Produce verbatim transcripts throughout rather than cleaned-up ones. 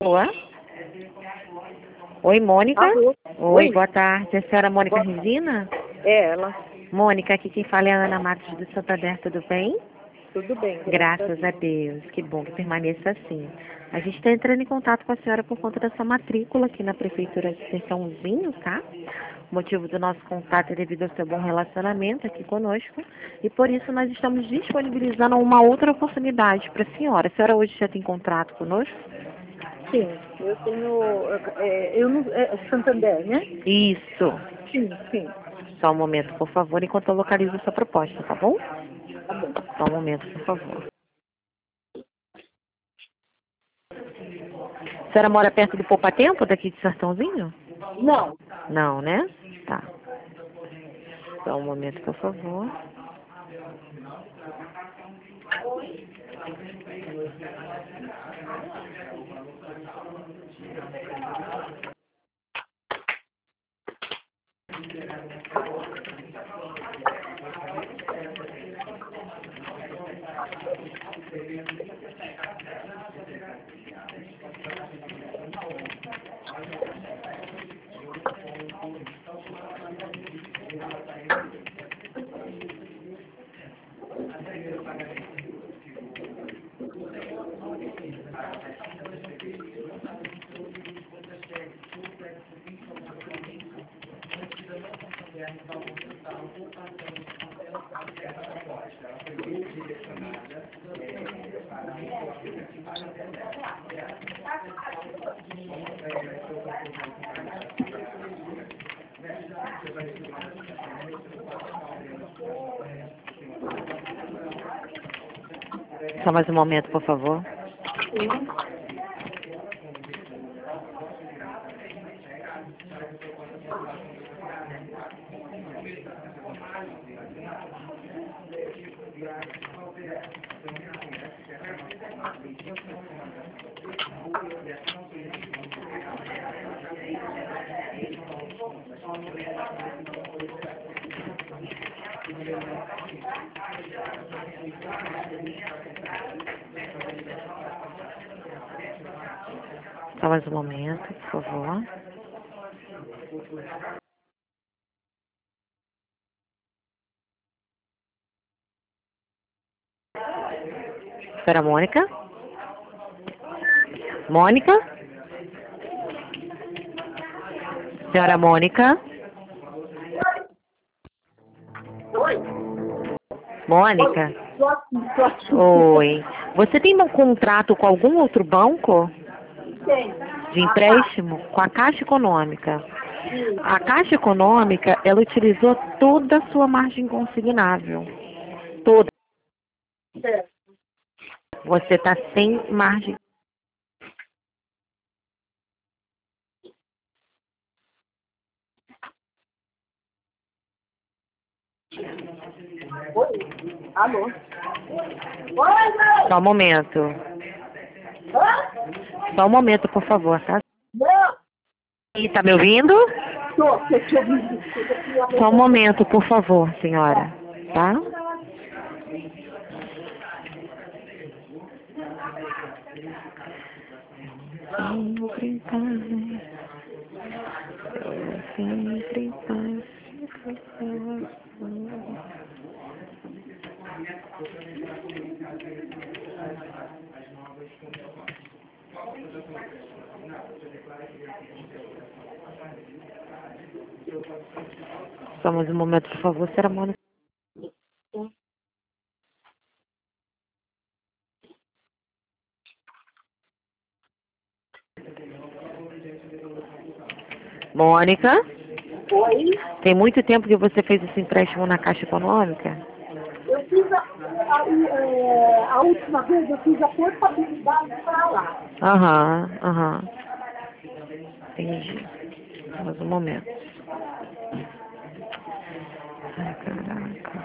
Boa. Oi, Mônica. Alô? Oi, Oi. boa tarde. A senhora Mônica Boa- Resina? É ela. Mônica, aqui quem fala é a Ana Matos do Santander, tudo bem? Tudo bem, graças, Graças a Deus, que bom que permaneça assim. A gente está entrando em contato com a senhora por conta da sua matrícula aqui na Prefeitura de Sertãozinho, tá? O motivo do nosso contato é devido ao seu bom relacionamento aqui conosco e por isso nós estamos disponibilizando uma outra oportunidade para a senhora. A senhora hoje já tem contrato conosco? Sim, eu tenho. É, eu não, é Santander, né? Isso. Sim, sim. Só um momento, por favor, enquanto eu localizo a sua proposta, tá bom? Tá bom. Só um momento, por favor. A senhora mora perto do Poupa Tempo, daqui de Sertãozinho? Não. Não, né? Tá. Só um momento, por favor. Só mais um momento, por favor. Só mais um momento, por favor. Espera, Mônica. Mônica? Senhora Mônica? Oi. Mônica? Tô aqui, tô aqui. Oi. Você tem um contrato com algum outro banco Tem. de Ah, tá. empréstimo? Com a Caixa Econômica. Sim. A Caixa Econômica, ela utilizou toda a sua margem consignável. Toda. Certo. Você está sem margem. Oi. Alô? Oi, Só um momento. Oi. Só um momento, por favor, tá? Não. E tá me ouvindo? Tô, tô te ouvindo. Eu aqui Só um arrumando. momento, por favor, senhora. Tá? Sempre em paz. Sempre em paz. Só mais um momento, por favor, senhora Mônica. Mônica, Oi. tem muito tempo que você fez esse empréstimo na Caixa Econômica? Eu fiz a, a, é, a última vez eu fiz a portabilidade para lá. Aham, aham. Entendi. Só mais um momento. Ai, caraca.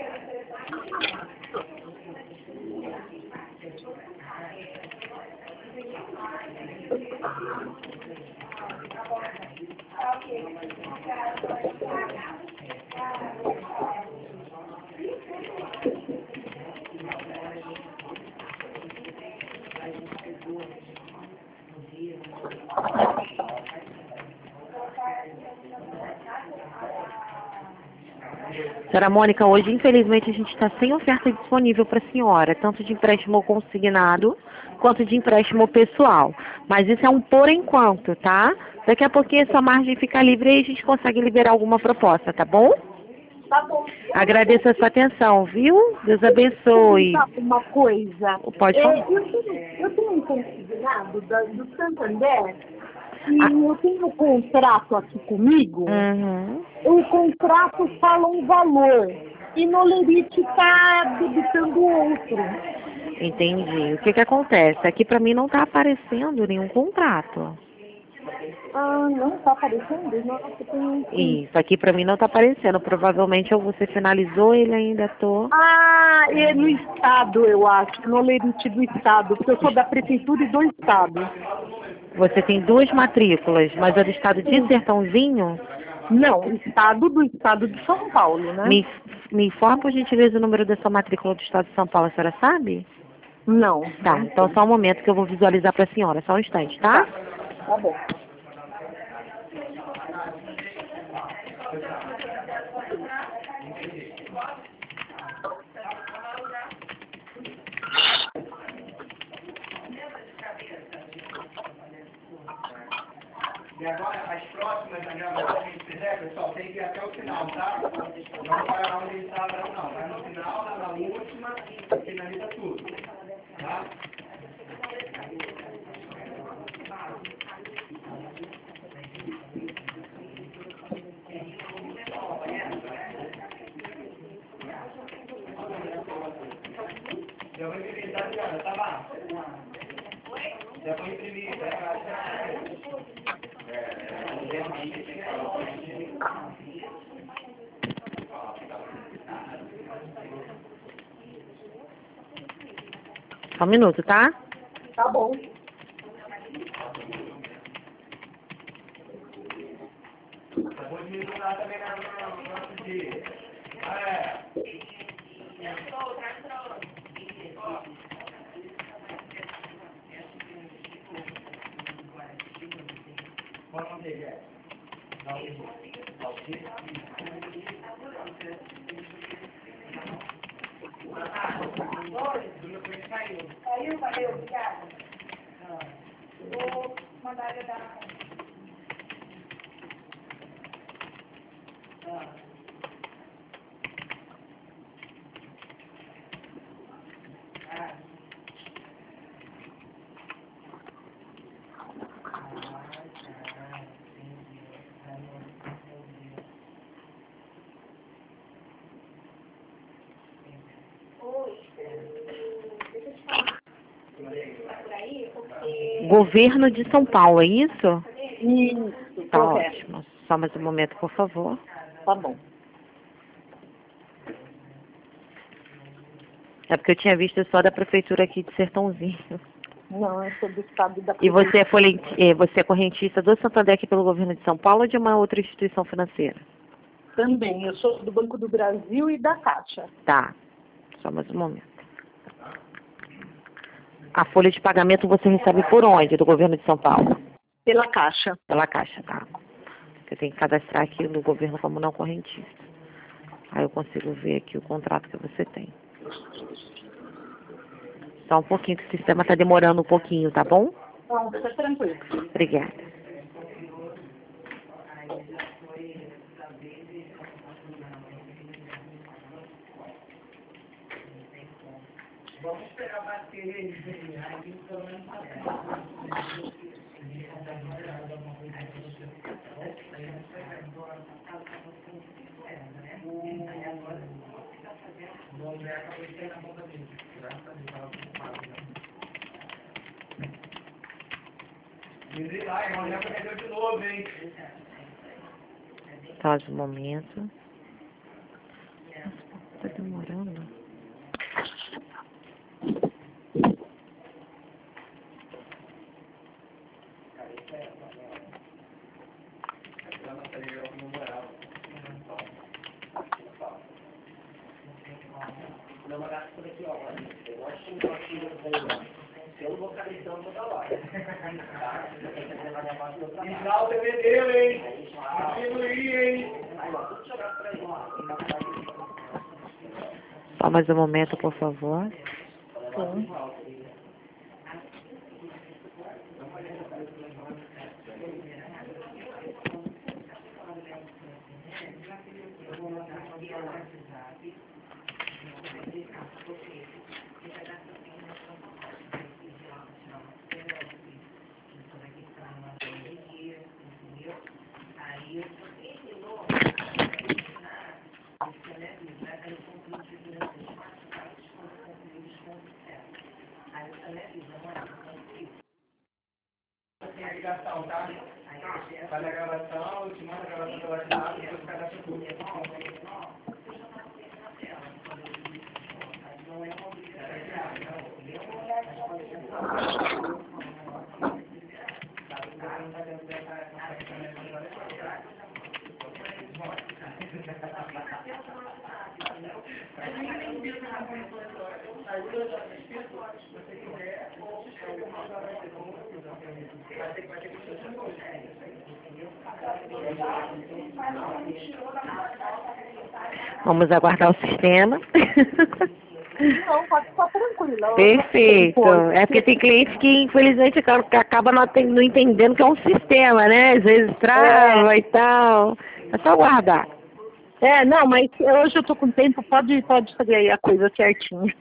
Senhora Mônica, hoje infelizmente a gente está sem oferta disponível para a senhora, tanto de empréstimo consignado quanto de empréstimo pessoal. Mas isso é um por enquanto, tá? Daqui a pouquinho essa margem fica livre e a gente consegue liberar alguma proposta, tá bom? Tá bom. Agradeço a sua atenção, viu? Deus abençoe. Uma coisa. Pode É, falar. eu, tenho, eu tenho um consignado da- do Santander e Ah. eu tenho um contrato aqui comigo. Uhum. O contrato fala um valor e no Lerite está debitando outro. Entendi. O que que acontece? Aqui para mim não está aparecendo nenhum contrato. Ah, não está aparecendo? Nossa, tem um sim. Isso, aqui para mim não está aparecendo. Provavelmente ou você finalizou ele ainda tô. Ah, é no estado, eu acho, no Lerite do estado, porque eu sou da prefeitura e do estado. Você tem duas matrículas, mas é do estado de Sim. Sertãozinho? Não, estado do estado de São Paulo, né? Me, me informa, por gentileza, o número da sua matrícula do estado de São Paulo, a senhora sabe? Não. Tá, não então sei. só um momento que eu vou visualizar para a senhora, só um instante, tá? Tá, tá bom. E agora, as próximas gravações que a gente fizer, pessoal, tem que ir até o final, tá? Não vai onde ele estava, não. Vai no final, na, na última, e finaliza tudo. Tá? Já vou imprimir, tá ligado? Tá lá? Já vou imprimir, tá? Só um minuto, tá? Tá bom. Vou diminuir também no outro dia. É. Qual o nome dele é? Saiu, valeu, obrigada. Vou mandar ele dar. Governo de São Paulo, é isso? Isso, Tá correto. ótimo. Só mais um momento, por favor. Tá bom. É porque eu tinha visto só da prefeitura aqui de Sertãozinho. Não, eu sou do estado da E prefeitura. você é, folhe- eh, você é correntista do Santander aqui pelo governo de São Paulo ou de uma outra instituição financeira? Também, eu sou do Banco do Brasil e da Caixa. Tá. Só mais um momento. A folha de pagamento você recebe por onde, do governo de São Paulo? Pela Caixa. Pela Caixa, tá? Você tem que cadastrar aqui no governo como não correntista. Aí eu consigo ver aqui o contrato que você tem. Só um pouquinho, que o sistema está demorando um pouquinho, tá bom? Não, fica tranquilo. Obrigada. Vamos esperar bater ele, aí pelo menos o André acabou de pegar a conta dele. Graças a Deus, estava ocupado já. Me lá, o André perdeu de novo, hein? Só um momento. demorando. Pelo vocalizando toda hora. Final T V dele, hein? Diminuir, hein? Só mais um momento, por favor. Sim. Tem a ligação, tá? Faz a gravação, eu te mando a gravação pelo WhatsApp, depois cadastra tudo. Vamos aguardar o sistema. Não, pode ficar tranquila. Perfeito. É porque tem clientes que, infelizmente, acabam acaba não aten- não entendendo que é um sistema, né? Às vezes trava É. e tal. É só aguardar. É, não, mas hoje eu tô com tempo, pode, pode fazer aí a coisa certinha.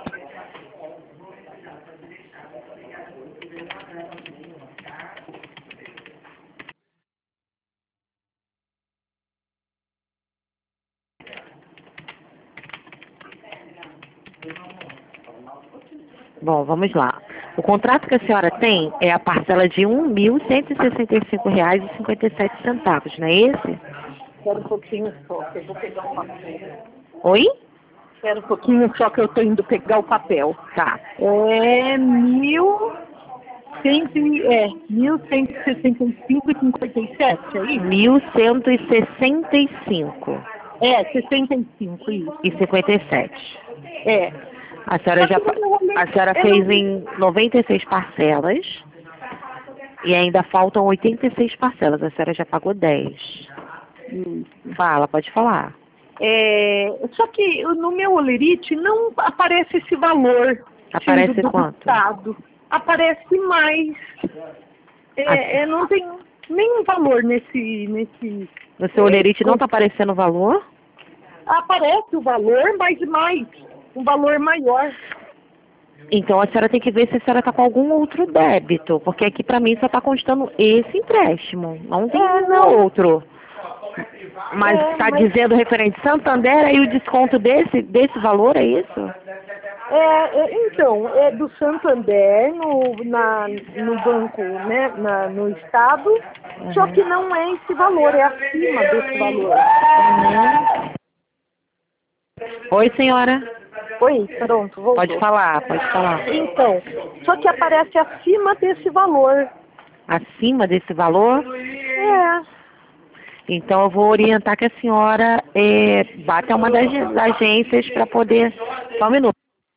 Bom, vamos lá. O contrato que a senhora tem é a parcela de um mil cento e sessenta e cinco reais e cinquenta e sete centavos, não é esse? Espera um pouquinho só, que eu vou pegar o papel. Oi? Espera um pouquinho só que eu tô indo pegar o papel. Tá. É mil cento e é mil cento e sessenta e cinco e cinquenta e sete, é isso? mil cento e sessenta e cinco É, sessenta e cinco, isso. e cinquenta e sete. É. A senhora já Só que eu não olhei- a senhora eu fez não- em noventa e seis parcelas e ainda faltam oitenta e seis parcelas. A senhora já pagou dez. Isso. Fala, pode falar. É, só que no meu olerite não aparece esse valor. Aparece sendo quanto? debitado. Aparece mais. É, Ah. é, não tem nenhum valor nesse. nesse No seu olerite não está aparecendo o valor? Aparece o valor, mas mais. Um valor maior. Então a senhora tem que ver se a senhora está com algum outro débito, porque aqui para mim só está constando esse empréstimo, não tem É, nenhum não. outro. Mas É, está mas- dizendo referente Santander, aí o desconto desse, desse valor é isso? É, é, então, é do Santander no, na, no banco, né, na, no estado, só que não é esse valor, é acima desse valor. Uhum. Oi, senhora. Oi, pronto, voltou. Pode falar, pode falar. Então, só que aparece acima desse valor. Acima desse valor? É, Então eu vou orientar que a senhora é, bata uma das agências para poder... Só um minuto.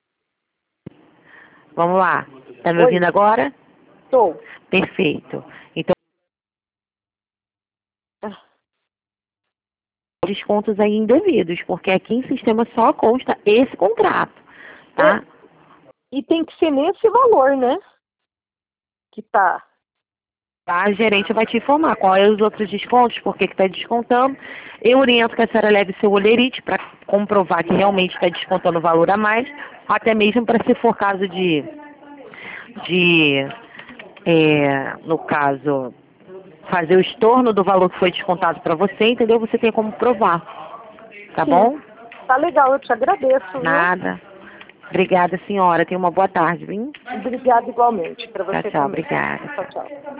Vamos lá. Tá me Oi. ouvindo agora? tô. Perfeito. Então, descontos aí indevidos, porque aqui em sistema só consta esse contrato, tá? E tem que ser nesse valor, né? Que tá. A gerente vai te informar quais é os outros descontos, por que está descontando. Eu oriento que a senhora leve seu olerite para comprovar que realmente está descontando o valor a mais, até mesmo para se for caso de, de é, no caso, fazer o estorno do valor que foi descontado para você, entendeu? Você tem como provar, tá Sim. bom? Tá legal, eu te agradeço. Viu? Nada. Obrigada, senhora. Tenha uma boa tarde, viu? Obrigada igualmente para você Tchau, tchau. também. Obrigada. Tchau, tchau.